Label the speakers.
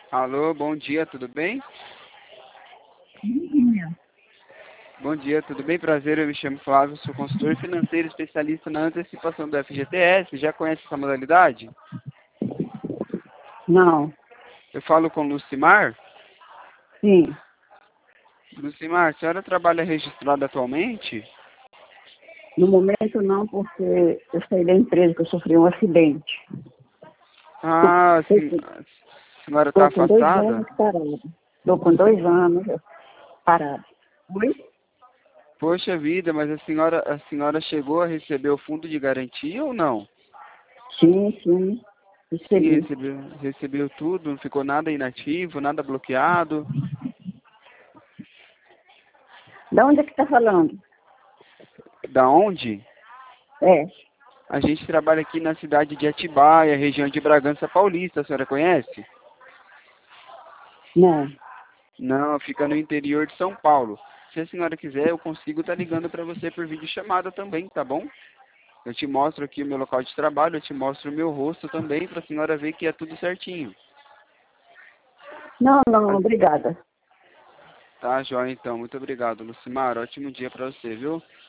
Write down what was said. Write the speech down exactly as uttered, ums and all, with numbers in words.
Speaker 1: Alô, bom dia, tudo bem?
Speaker 2: Menina,
Speaker 1: Bom dia, tudo bem? Prazer, eu me chamo Flávio, sou consultor financeiro especialista na antecipação do F G T S. Já conhece essa modalidade?
Speaker 2: não,
Speaker 1: Eu falo com Lucimar.
Speaker 2: sim,
Speaker 1: Lucimar, a senhora trabalha registrada atualmente?
Speaker 2: no momento não, porque eu saí da empresa que eu sofri um acidente.
Speaker 1: Ah, sim, a senhora está
Speaker 2: Estou com dois
Speaker 1: afastada?
Speaker 2: anos parado. Estou com dois anos parado. Oi?
Speaker 1: Poxa vida, mas a senhora, a senhora chegou a receber o fundo de garantia ou não?
Speaker 2: Sim, sim,
Speaker 1: Sim,
Speaker 2: recebi.
Speaker 1: recebeu, recebeu tudo, não ficou nada inativo, nada bloqueado.
Speaker 2: Da onde é que está falando?
Speaker 1: Da onde?
Speaker 2: É,
Speaker 1: A gente trabalha aqui na cidade de Atibaia, região de Bragança Paulista, a senhora conhece?
Speaker 2: não.
Speaker 1: Não, fica no interior de São Paulo. Se a senhora quiser, eu consigo estar ligando para você por videochamada também, tá bom? Eu te mostro aqui o meu local de trabalho, eu te mostro o meu rosto também, para a senhora ver que é tudo certinho.
Speaker 2: Não, não,
Speaker 1: Ah,
Speaker 2: obrigada.
Speaker 1: tá, joia então. Muito obrigado, Lucimar. Ótimo dia para você, viu?